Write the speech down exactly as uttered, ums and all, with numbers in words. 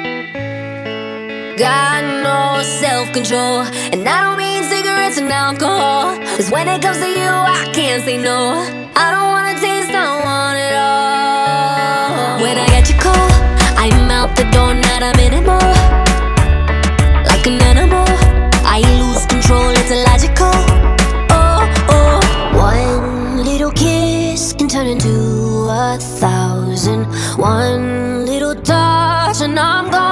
Got no self-control, and I don't mean cigarettes and alcohol. Cause when it comes to you, I can't say no. I don't wanna taste, I want it all. When I get you cold, I'm out the door, not a minute more. Like an animal, I lose control, it's illogical. Oh, oh, one little kiss can turn into a thousand. One little touch and I'm gone.